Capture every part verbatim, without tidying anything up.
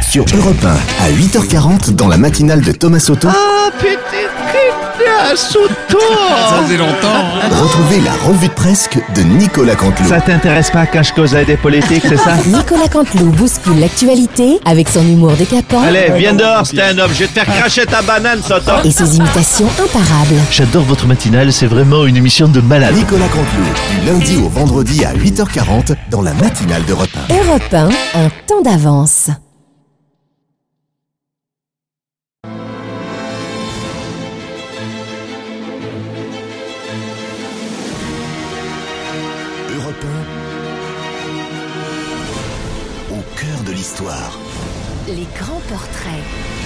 sur Europe un à huit heures quarante dans la matinale de Thomas Soto. Ah, petite à Soto. Ça faisait longtemps. Hein. Retrouvez la revue de presse de Nicolas Canteloup. Ça t'intéresse pas quand je causais des politiques, c'est ça? Nicolas Canteloup bouscule l'actualité avec son humour décapant. Allez, viens dehors, stand-up, je vais te faire cracher ta banane, Soto. Et ses imitations imparables. J'adore votre matinale, c'est vraiment une émission de malade. Nicolas Canteloup, du lundi au vendredi à huit heures quarante dans la matinale d'Europe un. Europe un, un temps d'avance. Europe un, au cœur de l'histoire. Les grands portraits.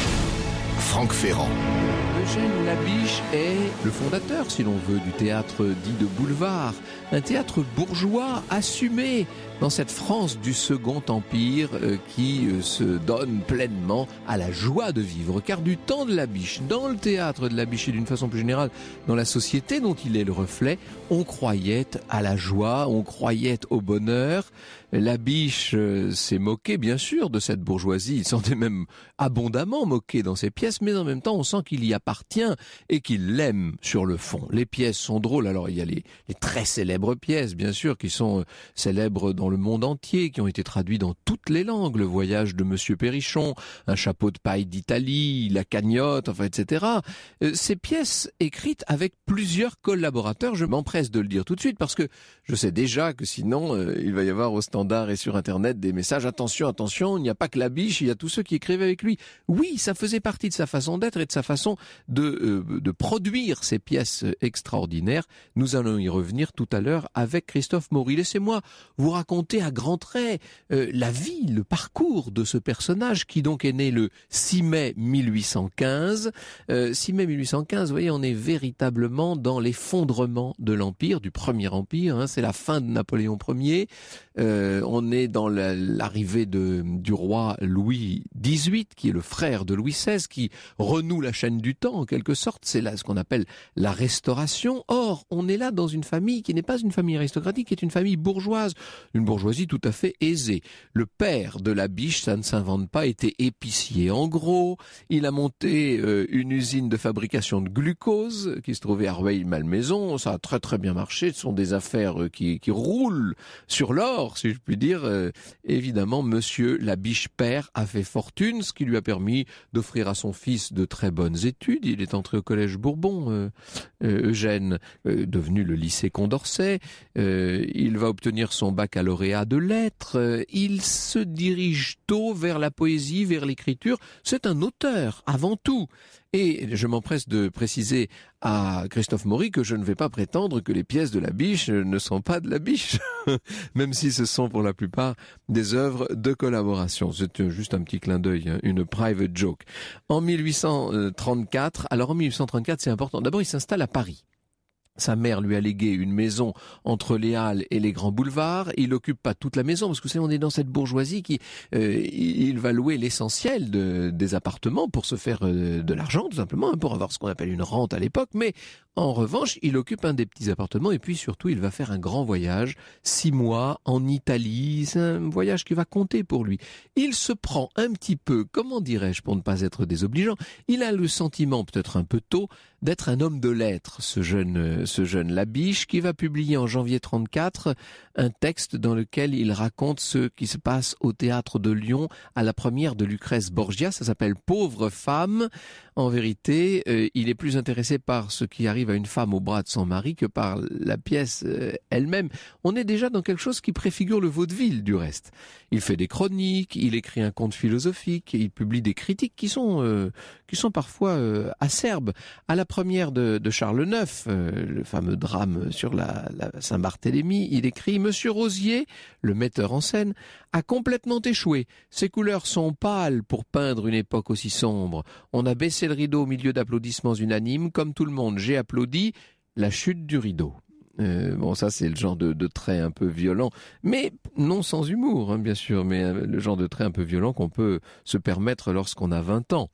Franck Ferrand. Eugène Labiche est le fondateur, si l'on veut, du théâtre dit de boulevard. Un théâtre bourgeois assumé dans cette France du Second Empire euh, qui euh, se donne pleinement à la joie de vivre. Car du temps de Labiche, dans le théâtre de Labiche et d'une façon plus générale, dans la société dont il est le reflet, on croyait à la joie, on croyait au bonheur. Labiche euh, s'est moqué, bien sûr, de cette bourgeoisie. Il s'en est même abondamment moqué dans ses pièces, mais en même temps, on sent qu'il y appartient et qu'il l'aime sur le fond. Les pièces sont drôles. Alors, il y a les, les très célèbres pièces, bien sûr, qui sont euh, célèbres dans le monde entier, qui ont été traduites dans toutes les langues. Le voyage de Monsieur Perrichon, Un chapeau de paille d'Italie, La cagnotte, enfin, et cetera. Euh, ces pièces écrites avec plusieurs collaborateurs, je m'empresse de le dire tout de suite, parce que je sais déjà que sinon, euh, il va y avoir au standard et sur Internet des messages. Attention, attention, il n'y a pas que Labiche, il y a tous ceux qui écrivaient avec lui. Oui, ça faisait partie de sa façon d'être et de sa façon de, euh, de produire ces pièces extraordinaires. Nous allons y revenir tout à l'heure avec Christophe Maury. Laissez-moi vous raconter à grands traits euh, la vie, le parcours de ce personnage qui donc est né le six mai mille huit cent quinze. Euh, six mai mille huit cent quinze, vous voyez, on est véritablement dans l'effondrement de l'Empire, du Premier Empire. Hein, c'est la fin de Napoléon Ier. Euh, on est dans la, l'arrivée de, du roi Louis dix-huit, qui est le frère de Louis seize, qui renoue la chaîne du temps, en quelque sorte. C'est là ce qu'on appelle la Restauration. Or, on est là dans une famille qui n'est pas une famille aristocratique, qui est une famille bourgeoise, une bourgeoisie tout à fait aisée. Le père de Labiche, ça ne s'invente pas, était épicier en gros. Il a monté euh, une usine de fabrication de glucose qui se trouvait à Rueil-Malmaison. Ça a très très bien marché. Ce sont des affaires euh, qui, qui roulent sur l'or, si je puis dire. Euh, évidemment, Monsieur Labiche père a fait fortune, ce qui lui a permis d'offrir à son fils de très bonnes études. Il est entré au collège Bourbon, euh, euh, Eugène, euh, devenu le lycée Condorcet. Euh, il va obtenir son baccalauréat de lettres. Euh, il se dirige tôt vers la poésie, vers l'écriture. C'est un auteur, avant tout. Et je m'empresse de préciser à Christophe Maury que je ne vais pas prétendre que les pièces de Labiche ne sont pas de Labiche, même si ce sont pour la plupart des œuvres de collaboration. C'est juste un petit clin d'œil, une private joke. En mille huit cent trente-quatre, alors en mille huit cent trente-quatre, c'est important. D'abord, il s'installe à Paris. Sa mère lui a légué une maison entre les Halles et les grands boulevards. Il occupe pas toute la maison parce que vous savez, on est dans cette bourgeoisie qui euh, il va louer l'essentiel de, des appartements pour se faire euh, de l'argent, tout simplement, pour avoir ce qu'on appelle une rente à l'époque. Mais en revanche, il occupe un des petits appartements et puis surtout, il va faire un grand voyage, six mois en Italie. C'est un voyage qui va compter pour lui. Il se prend un petit peu, comment dirais-je, pour ne pas être désobligeant, il a le sentiment, peut-être un peu tôt, d'être un homme de lettres, ce jeune, ce jeune Labiche, qui va publier en janvier trente-quatre un texte dans lequel il raconte ce qui se passe au théâtre de Lyon à la première de Lucrèce Borgia. Ça s'appelle Pauvre femme. En vérité, euh, il est plus intéressé par ce qui arrive à une femme au bras de son mari que par la pièce euh, elle-même. On est déjà dans quelque chose qui préfigure le vaudeville, du reste. Il fait des chroniques, il écrit un conte philosophique, il publie des critiques qui sont, euh, qui sont parfois euh, acerbes. À la première de, de Charles neuf, euh, le fameux drame sur la, la Saint-Barthélemy, il écrit « Monsieur Rosier, le metteur en scène, a complètement échoué. Ses couleurs sont pâles pour peindre une époque aussi sombre. On a baissé le rideau au milieu d'applaudissements unanimes. Comme tout le monde, j'ai applaudi la chute du rideau. » Euh, bon, ça c'est le genre de, de trait un peu violent, mais non sans humour, hein, bien sûr, mais euh, le genre de trait un peu violent qu'on peut se permettre lorsqu'on a vingt ans.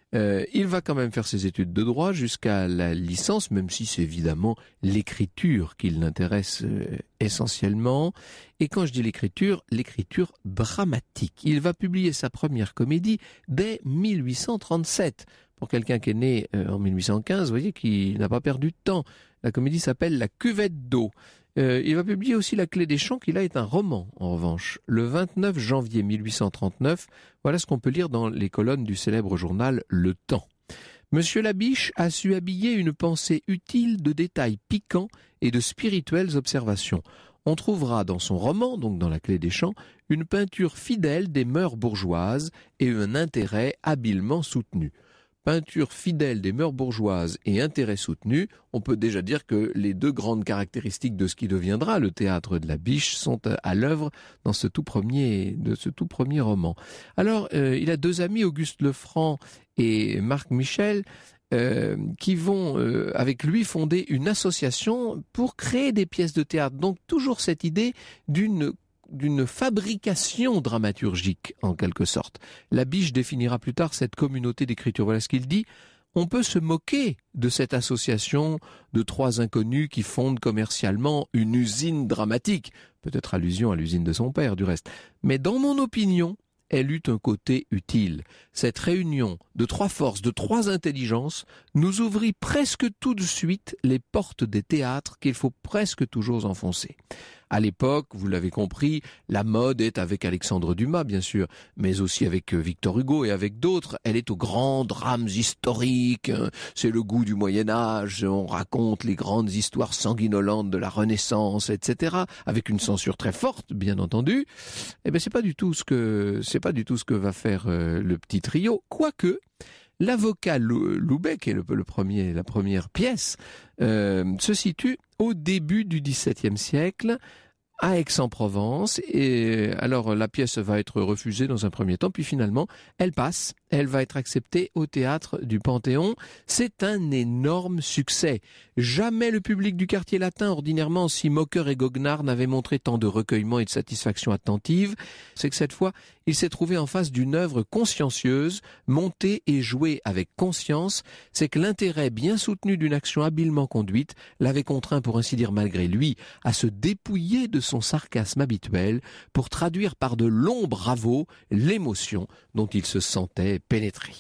Euh, il va quand même faire ses études de droit jusqu'à la licence, même si c'est évidemment l'écriture qui l'intéresse euh, essentiellement. Et quand je dis l'écriture, l'écriture dramatique. Il va publier sa première comédie dès mille huit cent trente-sept. Pour quelqu'un qui est né euh, en mille huit cent quinze, vous voyez qu'il n'a pas perdu de temps. La comédie s'appelle La cuvette d'eau. Euh, il va publier aussi La clé des champs, qui là est un roman, en revanche. Le vingt-neuf janvier mille huit cent trente-neuf, voilà ce qu'on peut lire dans les colonnes du célèbre journal Le Temps. Monsieur Labiche a su habiller une pensée utile de détails piquants et de spirituelles observations. On trouvera dans son roman, donc dans La clé des champs, une peinture fidèle des mœurs bourgeoises et un intérêt habilement soutenu. Peinture fidèle des mœurs bourgeoises et intérêt soutenu, on peut déjà dire que les deux grandes caractéristiques de ce qui deviendra le théâtre de la Biche sont à l'œuvre dans ce tout premier, de ce tout premier roman. Alors, euh, il a deux amis, Auguste Lefranc et Marc Michel, euh, qui vont euh, avec lui fonder une association pour créer des pièces de théâtre. Donc toujours cette idée d'une d'une fabrication dramaturgique, en quelque sorte. Labiche définira plus tard cette communauté d'écriture. Voilà ce qu'il dit. On peut se moquer de cette association de trois inconnus qui fondent commercialement une usine dramatique. Peut-être allusion à l'usine de son père, du reste. Mais dans mon opinion, elle eut un côté utile. Cette réunion de trois forces, de trois intelligences, nous ouvrit presque tout de suite les portes des théâtres qu'il faut presque toujours enfoncer. À l'époque, vous l'avez compris, la mode est avec Alexandre Dumas, bien sûr, mais aussi avec Victor Hugo et avec d'autres. Elle est aux grands drames historiques, c'est le goût du Moyen-Âge, on raconte les grandes histoires sanguinolentes de la Renaissance, et cetera, avec une censure très forte, bien entendu. Eh ben, c'est pas du tout ce que, c'est pas du tout ce que va faire euh, le petit trio, quoique, l'avocat Loubet, qui est le, le premier, la première pièce, euh, se situe au début du dix-septième siècle, à Aix-en-Provence, et alors la pièce va être refusée dans un premier temps, puis finalement elle passe, elle va être acceptée au théâtre du Panthéon. C'est un énorme succès. Jamais le public du quartier latin, ordinairement si moqueur et goguenard, n'avait montré tant de recueillement et de satisfaction attentive. C'est que cette fois, il s'est trouvé en face d'une œuvre consciencieuse, montée et jouée avec conscience. C'est que l'intérêt bien soutenu d'une action habilement conduite l'avait contraint, pour ainsi dire malgré lui, à se dépouiller de son sarcasme habituel pour traduire par de longs bravos l'émotion dont il se sentait pénétré.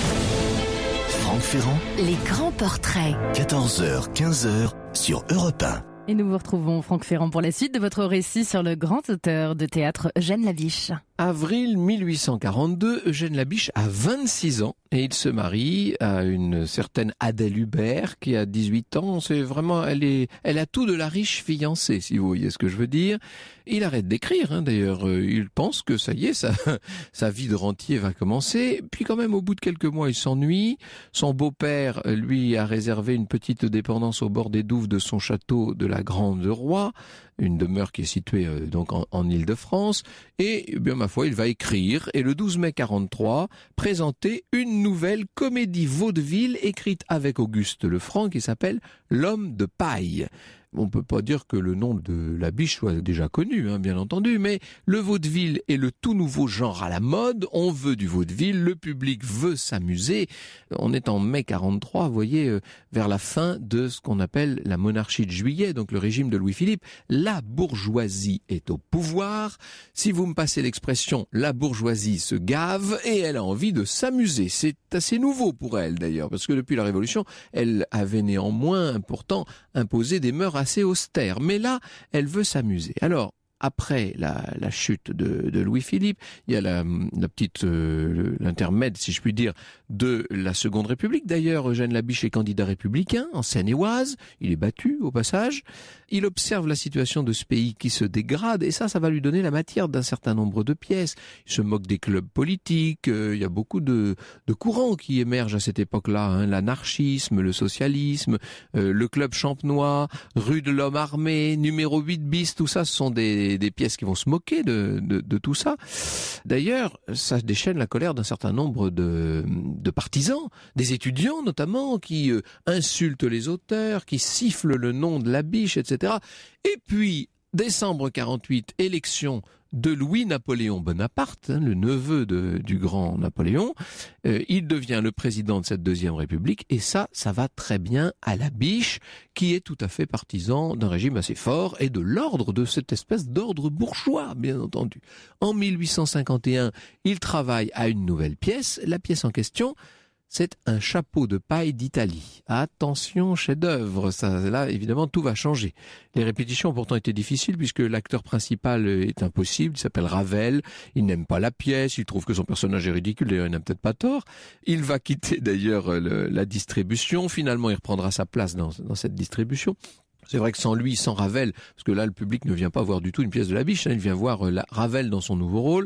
Franck Ferrand, Les grands portraits. quatorze heures quinze heures sur Europe un. Et nous vous retrouvons, Franck Ferrand, pour la suite de votre récit sur le grand auteur de théâtre Eugène Labiche. Avril mille huit cent quarante-deux, Eugène Labiche a vingt-six ans et il se marie à une certaine Adèle Hubert qui a dix-huit ans. C'est vraiment, elle est, elle a tout de la riche fiancée, si vous voyez ce que je veux dire. Il arrête d'écrire, hein, d'ailleurs. Il pense que ça y est, sa, sa vie de rentier va commencer. Puis quand même, au bout de quelques mois, il s'ennuie. Son beau-père, lui, a réservé une petite dépendance au bord des douves de son château de la Grande Roi, une demeure qui est située euh, donc en, en Île-de-France. Et eh bien ma foi, il va écrire et le douze mai quarante-trois présenter une nouvelle comédie vaudeville écrite avec Auguste Lefranc qui s'appelle L'homme de paille. On peut pas dire que le nom de Labiche soit déjà connu, hein, bien entendu, mais le vaudeville est le tout nouveau genre à la mode. On veut du vaudeville, le public veut s'amuser. On est en mai quarante-trois, vous voyez, euh, vers la fin de ce qu'on appelle la monarchie de Juillet, donc le régime de Louis-Philippe. La bourgeoisie est au pouvoir. Si vous me passez l'expression, la bourgeoisie se gave et elle a envie de s'amuser. C'est assez nouveau pour elle d'ailleurs, parce que depuis la Révolution, elle avait néanmoins pourtant imposé des mœurs assez austère, mais là, elle veut s'amuser. Alors, après la, la chute de, de Louis-Philippe, il y a la, la petite euh, l'intermède, si je puis dire, de la Seconde République. D'ailleurs, Eugène Labiche est candidat républicain en Seine-et-Oise. Il est battu au passage. Il observe la situation de ce pays qui se dégrade et ça, ça va lui donner la matière d'un certain nombre de pièces. Il se moque des clubs politiques. Euh, il y a beaucoup de, de courants qui émergent à cette époque-là, hein. L'anarchisme, le socialisme, euh, le club champenois, rue de l'Homme Armé, numéro huit bis, tout ça, ce sont des des pièces qui vont se moquer de, de, de tout ça. D'ailleurs, ça déchaîne la colère d'un certain nombre de, de partisans, des étudiants notamment, qui euh, insultent les auteurs, qui sifflent le nom de Labiche, et cetera. Et puis, Décembre quarante-huit, élection de Louis-Napoléon Bonaparte, hein, le neveu de, du grand Napoléon. Euh, il devient le président de cette deuxième République, et ça, ça va très bien à Labiche, qui est tout à fait partisan d'un régime assez fort et de l'ordre, de cette espèce d'ordre bourgeois, bien entendu. En mille huit cent cinquante et un, il travaille à une nouvelle pièce. La pièce en question, c'est un chapeau de paille d'Italie. Attention, chef-d'œuvre, ça, là, évidemment, tout va changer. Les répétitions ont pourtant été difficiles puisque l'acteur principal est impossible, il s'appelle Ravel, il n'aime pas la pièce, il trouve que son personnage est ridicule, d'ailleurs il n'a peut-être pas tort. Il va quitter d'ailleurs le, la distribution, finalement il reprendra sa place dans, dans cette distribution. C'est vrai que sans lui, sans Ravel, parce que là le public ne vient pas voir du tout une pièce de Labiche, hein, il vient voir la, Ravel dans son nouveau rôle.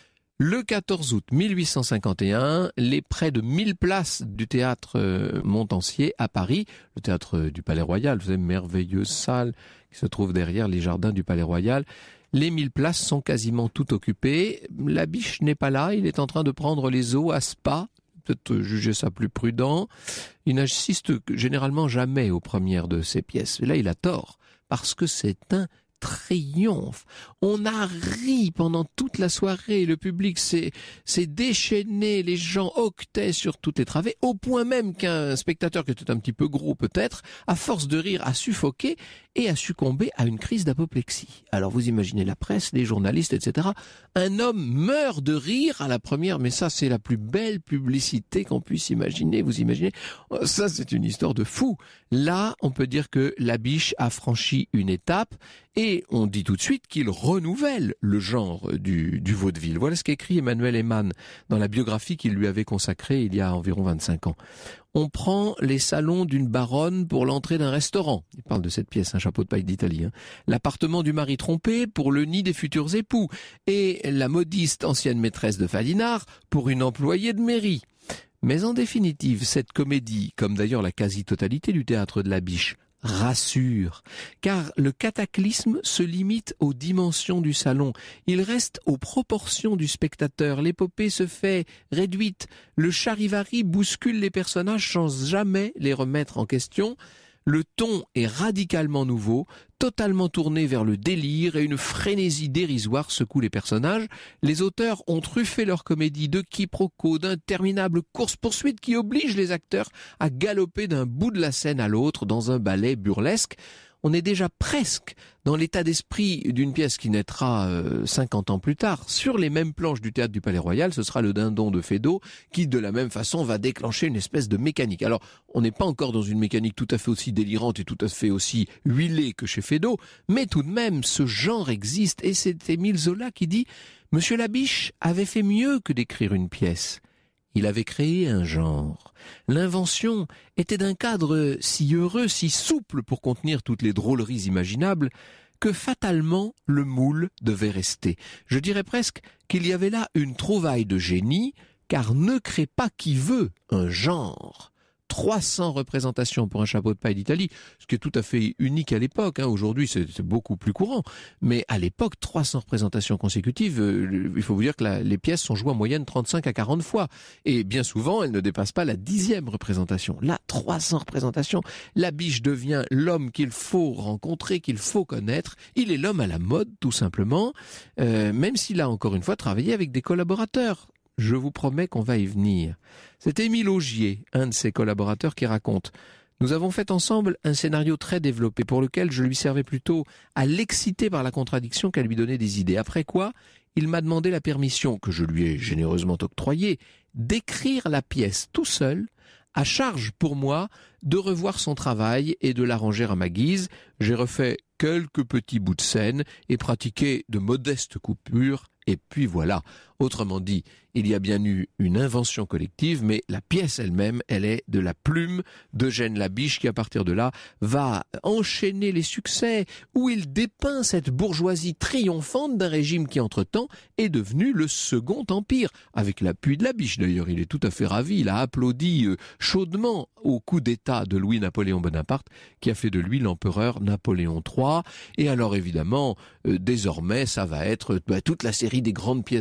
Le quatorze août mille huit cent cinquante et un, les près de mille places du théâtre Montansier à Paris, le théâtre du Palais Royal, vous savez, merveilleuse salle qui se trouve derrière les jardins du Palais Royal, les mille places sont quasiment toutes occupées. Labiche n'est pas là, il est en train de prendre les eaux à Spa, peut-être juger ça plus prudent. Il n'assiste généralement jamais aux premières de ses pièces. Et là, il a tort, parce que c'est un triomphe. On a ri pendant toute la soirée, le public s'est, s'est déchaîné, les gens octaient sur toutes les travées, au point même qu'un spectateur qui était un petit peu gros peut-être, à force de rire, a suffoqué et a succombé à une crise d'apoplexie. Alors vous imaginez la presse, les journalistes, et cetera. Un homme meurt de rire à la première, mais ça c'est la plus belle publicité qu'on puisse imaginer, vous imaginez? Ça c'est une histoire de fou. Là, on peut dire que Labiche a franchi une étape, et on dit tout de suite qu'il renouvelle le genre du, du vaudeville. Voilà ce qu'écrit Emmanuel Eman dans la biographie qu'il lui avait consacrée il y a environ vingt-cinq ans. On prend les salons d'une baronne pour l'entrée d'un restaurant. Il parle de cette pièce, un chapeau de paille d'Italie. Hein. L'appartement du mari trompé pour le nid des futurs époux. Et la modiste ancienne maîtresse de Falinard pour une employée de mairie. Mais en définitive, cette comédie, comme d'ailleurs la quasi-totalité du théâtre de Labiche, rassure, car le cataclysme se limite aux dimensions du salon. Il reste aux proportions du spectateur. L'épopée se fait réduite. Le charivari bouscule les personnages sans jamais les remettre en question. Le ton est radicalement nouveau, totalement tourné vers le délire, et une frénésie dérisoire secoue les personnages. Les auteurs ont truffé leur comédie de quiproquos, d'interminables courses-poursuites qui obligent les acteurs à galoper d'un bout de la scène à l'autre dans un ballet burlesque. On est déjà presque dans l'état d'esprit d'une pièce qui naîtra euh, cinquante ans plus tard. Sur les mêmes planches du théâtre du Palais Royal, ce sera le Dindon de Feydeau qui, de la même façon, va déclencher une espèce de mécanique. Alors, on n'est pas encore dans une mécanique tout à fait aussi délirante et tout à fait aussi huilée que chez Feydeau, mais tout de même, ce genre existe. Et c'est Émile Zola qui dit « Monsieur Labiche avait fait mieux que d'écrire une pièce. Il avait créé un genre. L'invention était d'un cadre si heureux, si souple pour contenir toutes les drôleries imaginables, que fatalement le moule devait rester. Je dirais presque qu'il y avait là une trouvaille de génie, car ne crée pas qui veut un genre. trois cents représentations pour un chapeau de paille d'Italie, ce qui est tout à fait unique à l'époque. Hein. Aujourd'hui, c'est, c'est beaucoup plus courant. Mais à l'époque, trois cents représentations consécutives, euh, il faut vous dire que la, les pièces sont jouées en moyenne trente-cinq à quarante fois. Et bien souvent, elles ne dépassent pas la dixième représentation. Là, trois cents représentations. Labiche devient l'homme qu'il faut rencontrer, qu'il faut connaître. Il est l'homme à la mode, tout simplement, euh, même s'il a encore une fois travaillé avec des collaborateurs. Je vous promets qu'on va y venir. C'est Émile Augier, un de ses collaborateurs, qui raconte « Nous avons fait ensemble un scénario très développé pour lequel je lui servais plutôt à l'exciter par la contradiction qu'à lui donner des idées. Après quoi, il m'a demandé la permission, que je lui ai généreusement octroyée, d'écrire la pièce tout seul, à charge pour moi de revoir son travail et de l'arranger à ma guise. J'ai refait quelques petits bouts de scène et pratiqué de modestes coupures. Et puis voilà. Autrement dit, il y a bien eu une invention collective, mais la pièce elle-même, elle est de la plume d'Eugène Labiche qui, à partir de là, va enchaîner les succès où il dépeint cette bourgeoisie triomphante d'un régime qui, entre-temps, est devenu le Second Empire. Avec l'appui de Labiche, d'ailleurs, il est tout à fait ravi. Il a applaudi euh, chaudement au coup d'État de Louis-Napoléon Bonaparte, qui a fait de lui l'empereur Napoléon trois. Et alors, évidemment, euh, désormais, ça va être bah, toute la série des grandes pièces de Labiche.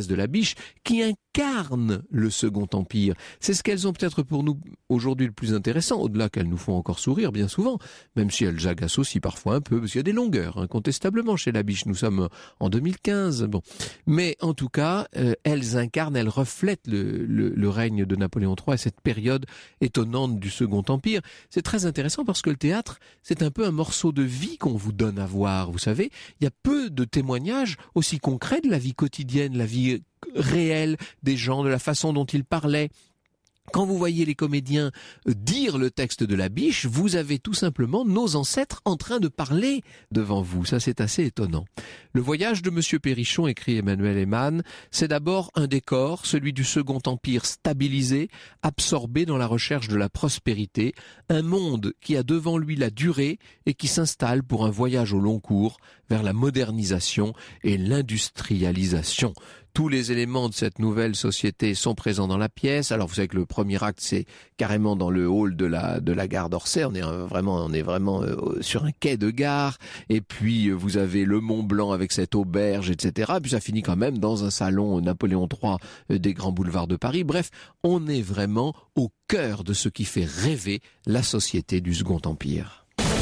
Biche, qui incarnent le Second Empire. C'est ce qu'elles ont peut-être pour nous aujourd'hui le plus intéressant, au-delà qu'elles nous font encore sourire bien souvent, même si elles agacent aussi parfois un peu, parce qu'il y a des longueurs, incontestablement, chez la Biche. Nous sommes en deux mille quinze, bon. Mais en tout cas, euh, elles incarnent, elles reflètent le, le, le règne de Napoléon trois et cette période étonnante du Second Empire. C'est très intéressant parce que le théâtre, c'est un peu un morceau de vie qu'on vous donne à voir. Vous savez, il y a peu de témoignages aussi concrets de la vie quotidienne, la vie réelle des gens, de la façon dont ils parlaient. Quand vous voyez les comédiens dire le texte de la Biche, vous avez tout simplement nos ancêtres en train de parler devant vous. Ça, c'est assez étonnant. Le voyage de Monsieur Perrichon, écrit Emmanuel Eman, c'est d'abord un décor, celui du Second Empire stabilisé, absorbé dans la recherche de la prospérité, un monde qui a devant lui la durée et qui s'installe pour un voyage au long cours vers la modernisation et l'industrialisation. Tous les éléments de cette nouvelle société sont présents dans la pièce. Alors vous savez que le premier acte, c'est carrément dans le hall de la de la gare d'Orsay. On est euh, vraiment on est vraiment euh, sur un quai de gare. Et puis euh, vous avez le Mont Blanc avec cette auberge, et cetera. Puis ça finit quand même dans un salon Napoléon trois euh, des grands boulevards de Paris. Bref, on est vraiment au cœur de ce qui fait rêver la société du Second Empire.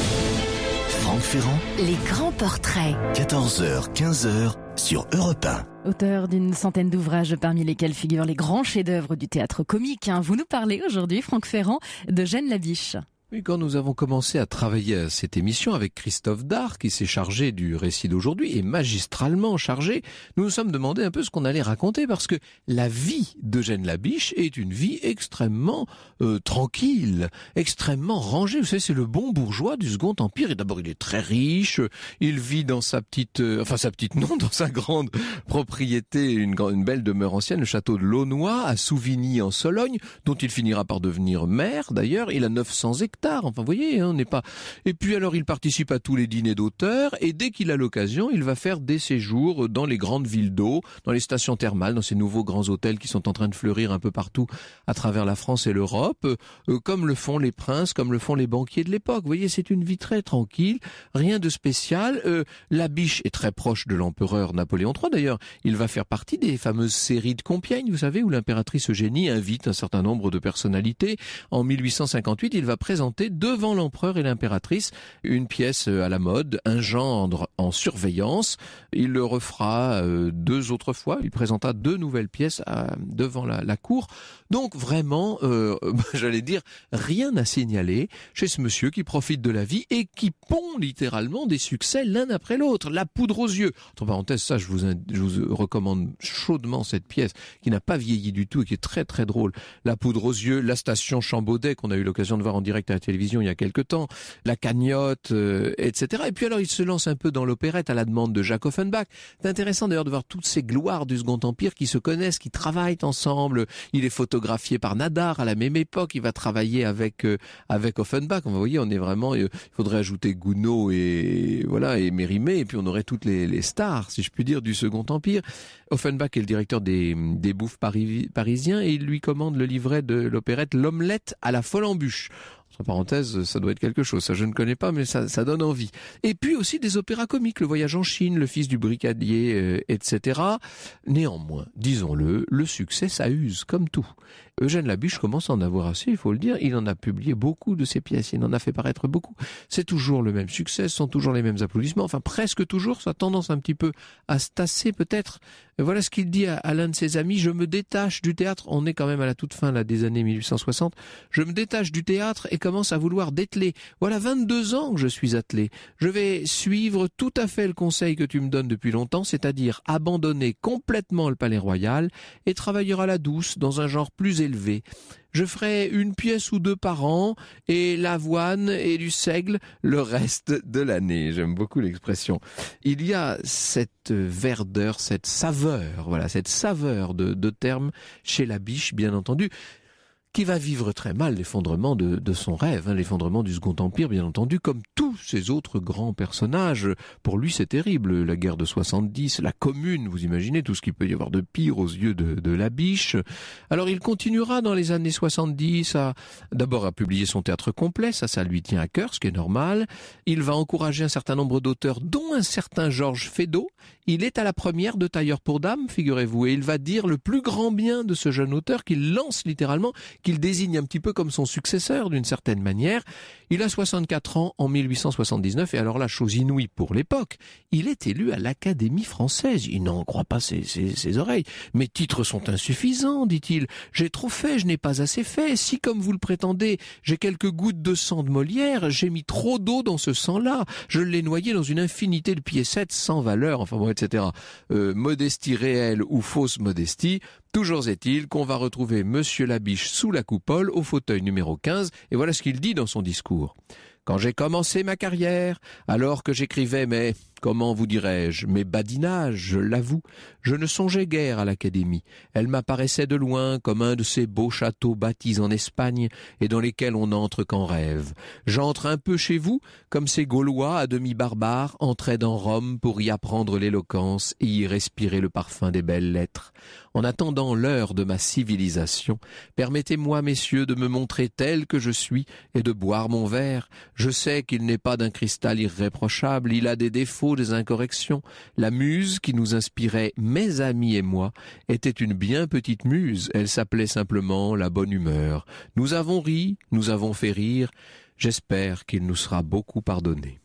Franck Ferrand, Les grands portraits. quatorze heures, quinze heures sur Europe un. Auteur d'une centaine d'ouvrages parmi lesquels figurent les grands chefs-d'œuvre du théâtre comique. Hein. Vous nous parlez aujourd'hui, Franck Ferrand, de Gênes la Biche. Oui, quand nous avons commencé à travailler à cette émission avec Christophe Dard, qui s'est chargé du récit d'aujourd'hui et magistralement chargé, nous nous sommes demandé un peu ce qu'on allait raconter, parce que la vie d'Eugène Labiche est une vie extrêmement euh, tranquille, extrêmement rangée. Vous savez, c'est le bon bourgeois du Second Empire. Et d'abord, il est très riche, il vit dans sa petite, euh, enfin sa petite non, dans sa grande propriété, une, une belle demeure ancienne, le château de Launois, à Souvigny en Sologne, dont il finira par devenir maire. D'ailleurs, il a neuf cents hectares. Enfin, vous voyez, hein, on n'est pas. Et puis alors, il participe à tous les dîners d'auteurs, et dès qu'il a l'occasion, il va faire des séjours dans les grandes villes d'eau, dans les stations thermales, dans ces nouveaux grands hôtels qui sont en train de fleurir un peu partout à travers la France et l'Europe, euh, comme le font les princes, comme le font les banquiers de l'époque. Vous voyez, c'est une vie très tranquille, rien de spécial. Euh, la Biche est très proche de l'empereur Napoléon trois. D'ailleurs, il va faire partie des fameuses séries de Compiègne, vous savez, où l'impératrice Eugénie invite un certain nombre de personnalités. En mille huit cent cinquante-huit, il va présenter devant l'empereur et l'impératrice une pièce à la mode, Un gendre en surveillance. Il le refera euh, deux autres fois. Il présenta deux nouvelles pièces à, devant la, la cour. Donc vraiment, euh, j'allais dire, rien à signaler chez ce monsieur qui profite de la vie et qui pond littéralement des succès l'un après l'autre. La poudre aux yeux. Entre parenthèses, ça, je vous, je vous recommande chaudement cette pièce qui n'a pas vieilli du tout et qui est très très drôle. La poudre aux yeux, La station Chambaudet qu'on a eu l'occasion de voir en direct à la télévision il y a quelque temps, La cagnotte, euh, et cetera. Et puis alors il se lance un peu dans l'opérette à la demande de Jacques Offenbach. C'est intéressant d'ailleurs de voir toutes ces gloires du Second Empire qui se connaissent, qui travaillent ensemble. Il est photographié par Nadar à la même époque. Il va travailler avec euh, avec Offenbach. Vous voyez, on est vraiment. Euh, il faudrait ajouter Gounod et voilà et Mérimée et puis on aurait toutes les, les stars, si je puis dire, du Second Empire. Offenbach est le directeur des des bouffes pari- parisiens et il lui commande le livret de l'opérette L'Omelette à la Folle-en-Bûche. Entre parenthèses, ça doit être quelque chose. Ça, je ne connais pas, mais ça, ça donne envie. Et puis aussi des opéras comiques, Le Voyage en Chine, Le Fils du Brigadier, euh, et cetera. Néanmoins, disons-le, le succès, ça use, comme tout. Eugène Labiche commence à en avoir assez, il faut le dire. Il en a publié beaucoup de ses pièces, il en a fait paraître beaucoup. C'est toujours le même succès, ce sont toujours les mêmes applaudissements, enfin presque toujours. Ça a tendance un petit peu à se tasser peut-être. Voilà ce qu'il dit à, à l'un de ses amis: je me détache du théâtre. On est quand même à la toute fin là des années mille huit cent soixante. Je me détache du théâtre et commence à vouloir dételer. Voilà vingt-deux ans que je suis attelé. Je vais suivre tout à fait le conseil que tu me donnes depuis longtemps, c'est-à-dire abandonner complètement le Palais Royal et travailler à la douce dans un genre plus élevé. Je ferai une pièce ou deux par an et l'avoine et du seigle le reste de l'année. J'aime beaucoup l'expression. Il y a cette verdeur, cette saveur, voilà, cette saveur de, de termes chez Labiche, bien entendu. qui va vivre très mal l'effondrement de, de son rêve, hein, l'effondrement du Second Empire, bien entendu, comme tous ces autres grands personnages. Pour lui, c'est terrible, la guerre de soixante-dix, la Commune, vous imaginez tout ce qu'il peut y avoir de pire aux yeux de, de Labiche. Alors il continuera dans les années soixante-dix à, d'abord à publier son théâtre complet, ça, ça lui tient à cœur, ce qui est normal. Il va encourager un certain nombre d'auteurs, dont un certain Georges Feydeau. Il est à la première de Tailleur pour Dames, figurez-vous, et il va dire le plus grand bien de ce jeune auteur qu'il lance littéralement, qu'il désigne un petit peu comme son successeur d'une certaine manière. Il a soixante-quatre ans en mille huit cent soixante-dix-neuf, et alors là, chose inouïe pour l'époque, il est élu à l'Académie française. Il n'en croit pas ses, ses, ses oreilles. Mes titres sont insuffisants, dit-il. J'ai trop fait, je n'ai pas assez fait. Si, comme vous le prétendez, j'ai quelques gouttes de sang de Molière, j'ai mis trop d'eau dans ce sang-là. Je l'ai noyé dans une infinité de piécettes sans valeur, enfin bon, et cetera. Euh, modestie réelle ou fausse modestie, toujours est-il qu'on va retrouver Monsieur Labiche sous la coupole, au fauteuil numéro quinze, et voilà ce qu'il dit dans son discours. Quand j'ai commencé ma carrière, alors que j'écrivais mes, comment vous dirais-je, mes badinages, je l'avoue, je ne songeais guère à l'Académie. Elle m'apparaissait de loin comme un de ces beaux châteaux bâtis en Espagne et dans lesquels on n'entre qu'en rêve. J'entre un peu chez vous, comme ces Gaulois à demi barbares entraient dans Rome pour y apprendre l'éloquence et y respirer le parfum des belles lettres. En attendant l'heure de ma civilisation, permettez-moi, messieurs, de me montrer tel que je suis et de boire mon verre. Je sais qu'il n'est pas d'un cristal irréprochable, il a des défauts, des incorrections. La muse qui nous inspirait, mes amis et moi, était une bien petite muse, elle s'appelait simplement la bonne humeur. Nous avons ri, nous avons fait rire, j'espère qu'il nous sera beaucoup pardonné.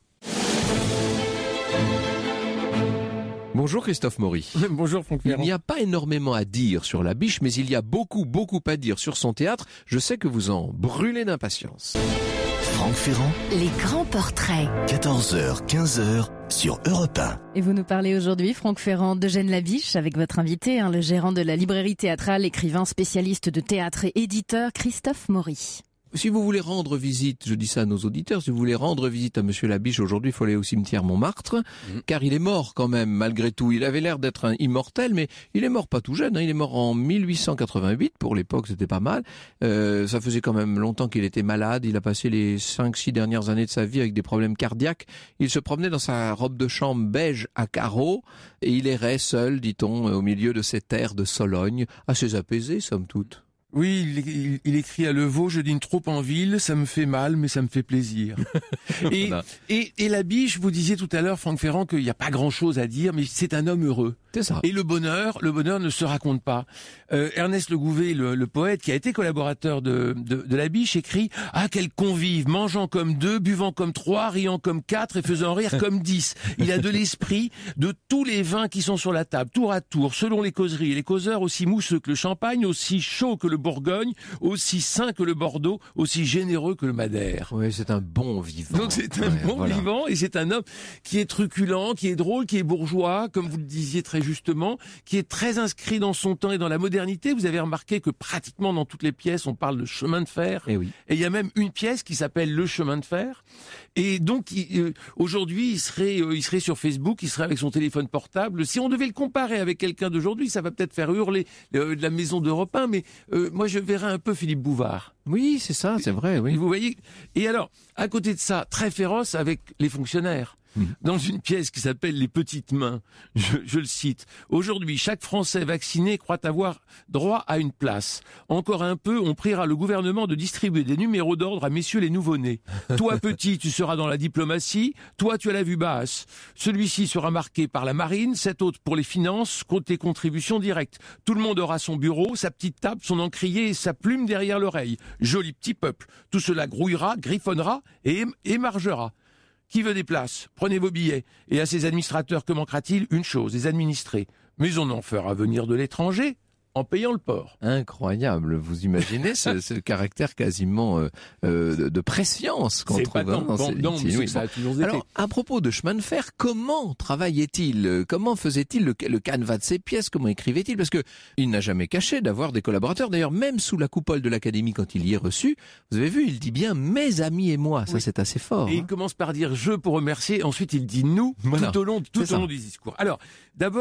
Bonjour Christophe Maury. Bonjour Franck Ferrand. Il n'y a pas énormément à dire sur Labiche, mais il y a beaucoup, beaucoup à dire sur son théâtre. Je sais que vous en brûlez d'impatience. Franck Ferrand, Les grands portraits. quatorze heures, quinze heures sur Europe un. Et vous nous parlez aujourd'hui, Franck Ferrand, d'Eugène Labiche, avec votre invité, hein, le gérant de la librairie théâtrale, écrivain spécialiste de théâtre et éditeur, Christophe Maury. Si vous voulez rendre visite, je dis ça à nos auditeurs, si vous voulez rendre visite à Monsieur Labiche aujourd'hui, il faut aller au cimetière Montmartre, mmh. car il est mort quand même, malgré tout. Il avait l'air d'être un immortel, mais il est mort pas tout jeune, hein. Il est mort en mille huit cent quatre-vingt-huit, pour l'époque c'était pas mal. Euh, ça faisait quand même longtemps qu'il était malade, il a passé les cinq six dernières années de sa vie avec des problèmes cardiaques. Il se promenait dans sa robe de chambre beige à carreaux, et il errait seul, dit-on, au milieu de ces terres de Sologne, assez apaisé, somme toute. Oui, il, il, il écrit à Levaux, je dîne trop en ville, ça me fait mal, mais ça me fait plaisir. et, et, et Labiche, vous disiez tout à l'heure, Franck Ferrand, qu'il n'y a pas grand-chose à dire, mais c'est un homme heureux. C'est ça. Et le bonheur, le bonheur ne se raconte pas. Euh, Ernest Le Gouvet, le, le poète, qui a été collaborateur de, de, de Labiche, écrit « Ah, quel convive, mangeant comme deux, buvant comme trois, riant comme quatre et faisant rire comme dix. Il a de l'esprit de tous les vins qui sont sur la table, tour à tour, selon les causeries. Et les causeurs aussi mousseux que le champagne, aussi chaud que le Bourgogne, aussi sain que le Bordeaux, aussi généreux que le Madère. » Oui, c'est un bon vivant. Donc c'est un ouais, bon voilà. vivant, et c'est un homme qui est truculent, qui est drôle, qui est bourgeois, comme vous le disiez très justement, qui est très inscrit dans son temps et dans la modernité. Vous avez remarqué que pratiquement dans toutes les pièces, on parle de chemin de fer. Et oui. Et il y a même une pièce qui s'appelle Le chemin de fer. Et donc il, euh, aujourd'hui, il serait, euh, il serait sur Facebook, il serait avec son téléphone portable. Si on devait le comparer avec quelqu'un d'aujourd'hui, ça va peut-être faire hurler euh, de la maison d'Europe un, mais euh, moi je verrais un peu Philippe Bouvard. Oui, c'est ça, c'est vrai, oui. Vous voyez. Et alors, à côté de ça, très féroce avec les fonctionnaires. Dans une pièce qui s'appelle Les Petites Mains, je, je le cite, « Aujourd'hui, chaque Français vacciné croit avoir droit à une place. Encore un peu, on priera le gouvernement de distribuer des numéros d'ordre à messieurs les nouveau-nés. Toi, petit, tu seras dans la diplomatie. Toi, tu as la vue basse. Celui-ci sera marqué par la marine, cet autre pour les finances, compte tes contributions directes. Tout le monde aura son bureau, sa petite table, son encrier et sa plume derrière l'oreille. Joli petit peuple. Tout cela grouillera, griffonnera et émargera. Qui veut des places? Prenez vos billets. Et à ces administrateurs, que manquera-t-il? Une chose, les administrés. Mais on en fera venir de l'étranger en payant le port. » Incroyable. Vous imaginez ce, ce caractère quasiment euh, euh, de, de prescience qu'on trouve pas hein, dans ces non, mais oui, ça a toujours été. Alors, à propos de chemin de fer, comment travaillait-il? Comment faisait-il le, le canevas de ses pièces? Comment écrivait-il? Parce que il n'a jamais caché d'avoir des collaborateurs. D'ailleurs, même sous la coupole de l'Académie, quand il y est reçu, vous avez vu, il dit bien « mes amis et moi ». Ça, oui. C'est assez fort. Et hein. il commence par dire « je » pour remercier. Ensuite, il dit « nous » voilà. tout au long, tout au long du discours. Alors, d'abord,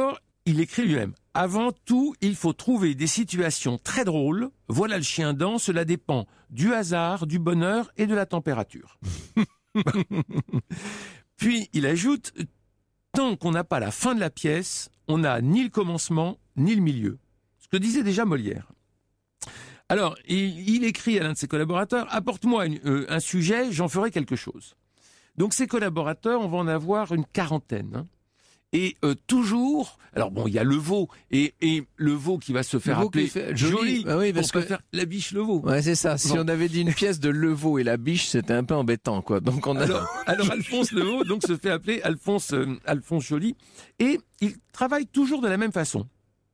il écrit lui-même. Avant tout, il faut trouver des situations très drôles. Voilà le chien dent, cela dépend du hasard, du bonheur et de la température. Puis il ajoute, tant qu'on n'a pas la fin de la pièce, on n'a ni le commencement ni le milieu. Ce que disait déjà Molière. Alors, il, il écrit à l'un de ses collaborateurs, apporte-moi une, euh, un sujet, j'en ferai quelque chose. Donc ses collaborateurs, on va en avoir une quarantaine. Hein. Et euh, toujours, alors bon, il y a le veau, et, et le veau qui va se faire Le veau appeler qui fait- joli, joli. Ah oui, parce on peut que- faire la biche le veau. Ouais, c'est ça. Si Bon. on avait dit une pièce de Levaux et la biche, c'était un peu embêtant, quoi. Donc on a. Alors, alors Alphonse le veau donc se fait appeler Alphonse euh, Alphonse Joly, et il travaille toujours de la même façon.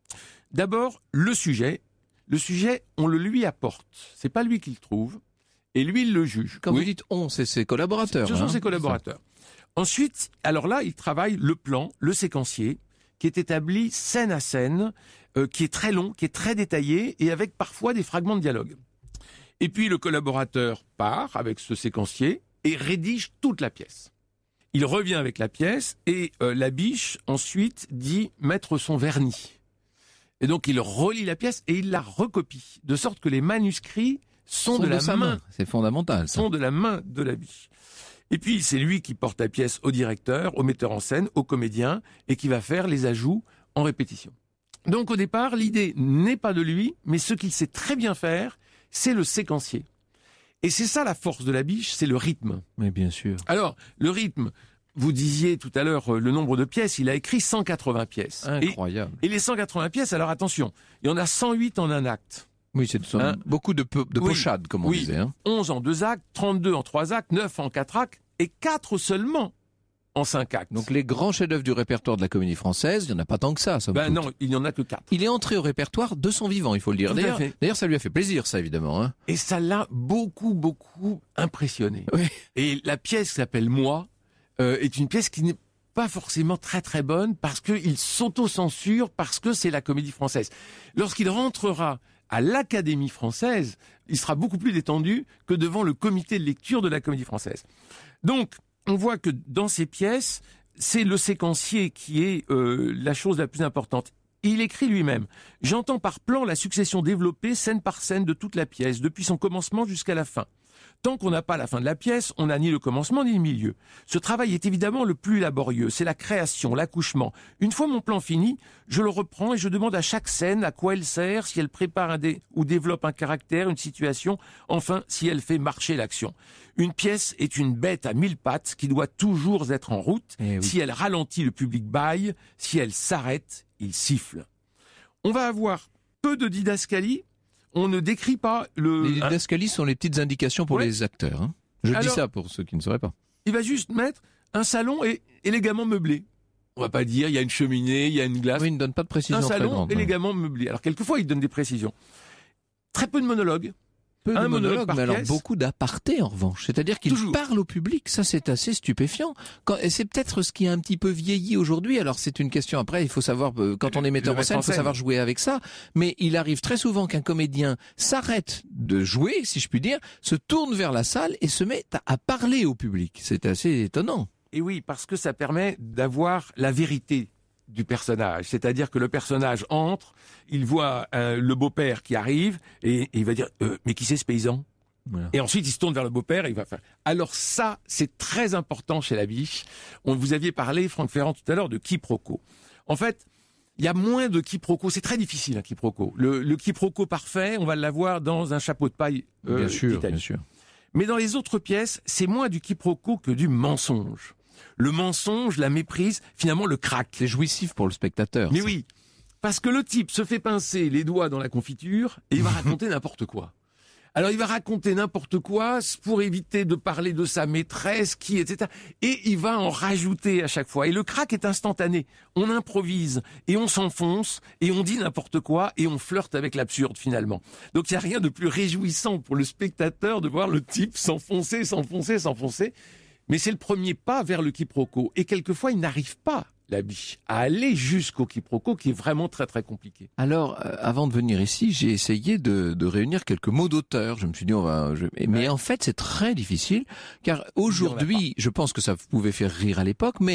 D'abord le sujet, le sujet on le lui apporte, c'est pas lui qui le trouve, et lui il le juge. Quand Oui. vous dites on, c'est ses collaborateurs. Ce sont hein. ses collaborateurs. Ensuite, alors là, il travaille le plan, le séquencier, qui est établi scène à scène, euh, qui est très long, qui est très détaillé, et avec parfois des fragments de dialogue. Et puis le collaborateur part avec ce séquencier et rédige toute la pièce. Il revient avec la pièce, et euh, la biche ensuite dit mettre son vernis. Et donc il relit la pièce et il la recopie, de sorte que les manuscrits sont, Sont de la sa main C'est fondamental. Ça. sont de la main de la biche. Et puis, c'est lui qui porte la pièce au directeur, au metteur en scène, au comédien, et qui va faire les ajouts en répétition. Donc, au départ, l'idée n'est pas de lui, mais ce qu'il sait très bien faire, c'est le séquencier. Et c'est ça la force de la biche, c'est le rythme. Mais bien sûr. Alors, le rythme, vous disiez tout à l'heure euh, le nombre de pièces, il a écrit cent quatre-vingts pièces. Et, Incroyable. et les cent quatre-vingts pièces, alors attention, il y en a cent huit en un acte. Oui, c'est ça. Hein Beaucoup de, peu- de Oui. pochades, comme on Oui. disait. Hein. onze en deux actes, trente-deux en trois actes, neuf en quatre actes, et quatre seulement en cinq actes. Donc les grands chefs-d'œuvre du répertoire de la comédie française, il n'y en a pas tant que ça. somme Ben toute. non, il n'y en a que quatre. Il est entré au répertoire de son vivant, il faut le dire. Tout à D'ailleurs, fait. d'ailleurs, ça lui a fait plaisir, ça, évidemment. Hein. Et ça l'a beaucoup, beaucoup impressionné. Oui. Et la pièce qui s'appelle Moi euh, est une pièce qui n'est pas forcément très très bonne parce qu'il s'auto-censure, parce que c'est la comédie française. Lorsqu'il rentrera à l'Académie française, il sera beaucoup plus détendu que devant le comité de lecture de la comédie française. Donc, on voit que dans ces pièces, c'est le séquencier qui est euh, la chose la plus importante. Il écrit lui-même « J'entends par plan la succession développée, scène par scène, de toute la pièce, depuis son commencement jusqu'à la fin. Tant qu'on n'a pas la fin de la pièce, on n'a ni le commencement ni le milieu. Ce travail est évidemment le plus laborieux, c'est la création, l'accouchement. Une fois mon plan fini, je le reprends et je demande à chaque scène à quoi elle sert, si elle prépare un dé ou développe un caractère, une situation, enfin si elle fait marcher l'action. Une pièce est une bête à mille pattes qui doit toujours être en route. Eh oui. Si elle ralentit, le public bâille. Si elle s'arrête, il siffle. On va avoir peu de didascalie. On ne décrit pas le... Les didascalies sont les petites indications pour Ouais. les acteurs. Hein. Je dis Alors- ça pour ceux qui ne sauraient pas. Il va juste mettre un salon et élégamment meublé. On va pas dire il y a une cheminée, il y a une glace. Oui, il ne donne pas de précision un très salon grande. élégamment meublé. Alors quelquefois il donne des précisions. Très peu de monologues. Peu de un monologue monologues, par mais alors pièce. beaucoup d'apartés en revanche. C'est-à-dire qu'il Toujours. parle au public. Ça, c'est assez stupéfiant. Quand, et c'est peut-être ce qui a un petit peu vieilli aujourd'hui. Alors, c'est une question. Après, il faut savoir, euh, quand on est metteur Le en scène, il mettre en faut scène. savoir jouer avec ça. Mais il arrive très souvent qu'un comédien s'arrête de jouer, si je puis dire, se tourne vers la salle et se met à, à parler au public. C'est assez étonnant. Et oui, parce que ça permet d'avoir la vérité du personnage. C'est-à-dire que le personnage entre, il voit euh, le beau-père qui arrive et, et il va dire euh, mais qui c'est ce paysan ? Voilà. Et ensuite, il se tourne vers le beau-père et il va faire. Alors ça, c'est très important chez la biche. On vous aviez parlé, Franck Ferrand, tout à l'heure, de quiproquo. En fait, il y a moins de quiproquo. C'est très difficile, un quiproquo. Le, le quiproquo parfait, on va l'avoir dans un chapeau de paille euh, bien sûr, d'Italie. bien sûr. Mais dans les autres pièces, c'est moins du quiproquo que du mensonge. Le mensonge, la méprise, finalement le crack. C'est jouissif pour le spectateur. Mais ça. oui, parce que le type se fait pincer les doigts dans la confiture et il va raconter n'importe quoi. Alors il va raconter n'importe quoi pour éviter de parler de sa maîtresse, qui, et cetera. Et il va en rajouter à chaque fois. Et le crack est instantané. On improvise et on s'enfonce et on dit n'importe quoi et on flirte avec l'absurde finalement. Donc il n'y a rien de plus réjouissant pour le spectateur de voir le type s'enfoncer, s'enfoncer, s'enfoncer. Mais c'est le premier pas vers le quiproquo. Et quelquefois il n'arrive pas, la biche, à aller jusqu'au quiproquo qui est vraiment très très compliqué. Alors, euh, avant de venir ici, j'ai essayé de, de réunir quelques mots d'auteur. Je me suis dit, on va. Je... Mais Ouais. en fait, c'est très difficile, car aujourd'hui, je pense que ça pouvait faire rire à l'époque, mais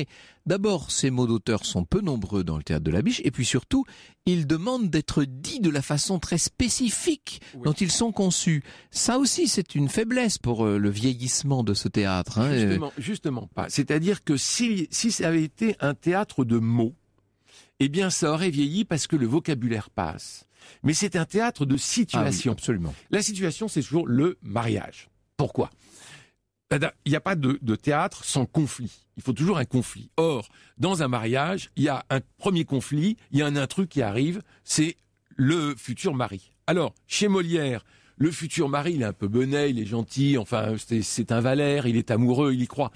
D'abord, ces mots d'auteur sont peu nombreux dans le théâtre de la Biche, et puis surtout, ils demandent d'être dits de la façon très spécifique oui. dont ils sont conçus. Ça aussi, c'est une faiblesse pour le vieillissement de ce théâtre. Hein. Justement, justement pas. C'est-à-dire que si, si ça avait été un théâtre de mots, eh bien, ça aurait vieilli parce que le vocabulaire passe. Mais c'est un théâtre de situation. Ah oui, absolument. La situation, c'est toujours le mariage. Pourquoi ? Il n'y a pas de, de théâtre sans conflit. Il faut toujours un conflit. Or, dans un mariage, il y a un premier conflit, il y a un intrus qui arrive, c'est le futur mari. Alors, chez Molière, le futur mari, il est un peu bonnet, il est gentil, enfin, c'est, c'est un Valère, il est amoureux, il y croit.